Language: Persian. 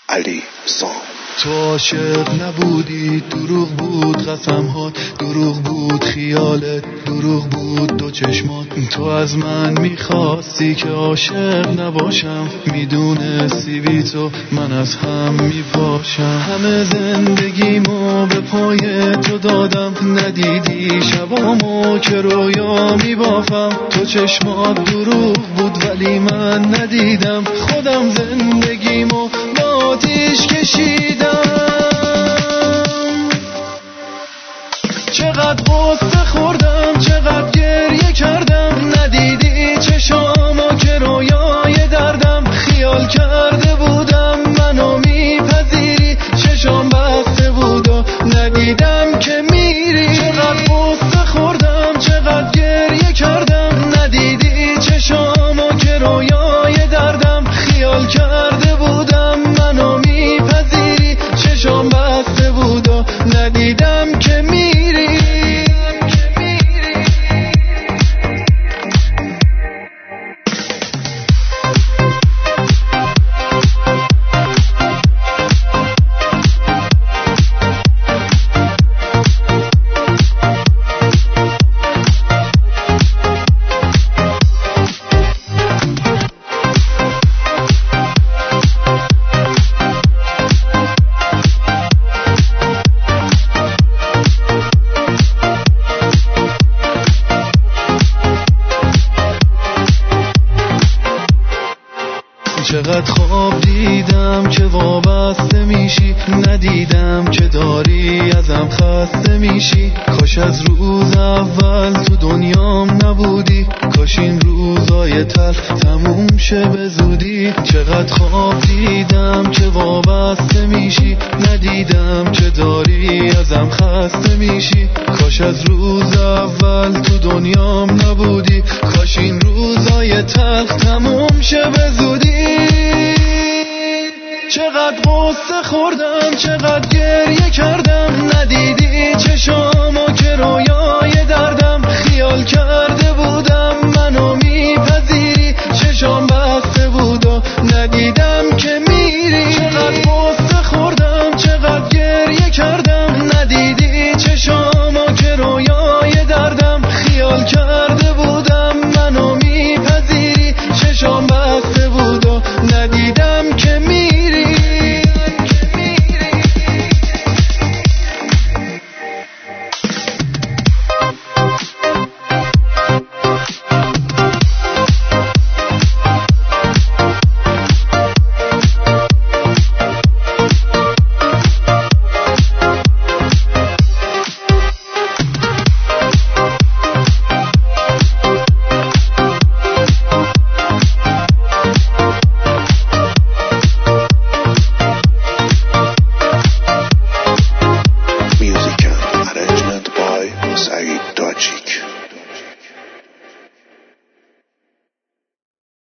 علی سام. تو عاشق نبودی، دروغ بود قسم‌هات، دروغ بود خیالت، دروغ بود دو چشمات. تو از من میخواستی که عاشق نباشم، میدونستی بی تو من از هم میپاشم. همه زندگیمو به پای تو دادم، ندیدی شبامو که رویا میبافم. تو چشمات دروغ بود ولی من ندیدم، خودم زندگیمو با آتیش کشیدم. چقدر غصه خوردم، چقدر گریه کردم، ندیدی چشامو که رویای دردم. خیال کرده بودم منو میپذیری، چشام بسته بود و ندیدم که میری. چقدر غصه خوردم، چقدر گریه کردم، ندیدی چشامو که رویای دردم. خیال کرده بودم منو میپذیری، چشام بسته بود و ندیدم که میری. چقدر خواب دیدم که وابسته میشی، ندیدم که داری ازم خسته میشی. کاش از روز اول تو دنیام نبودی، کاش این روزای تلخ تموم شه به زودی. چقدر خواب دیدم که وابسته میشی، ندیدم که داری ازم خسته میشی. کاش از روز اول تو دنیام نبودی، کاش این روزای تلخ تموم شه به زودی. چقدر غصه خوردم، چقدر گریه کردم، ندیدی چشامو که رویای دردم. خیال کردم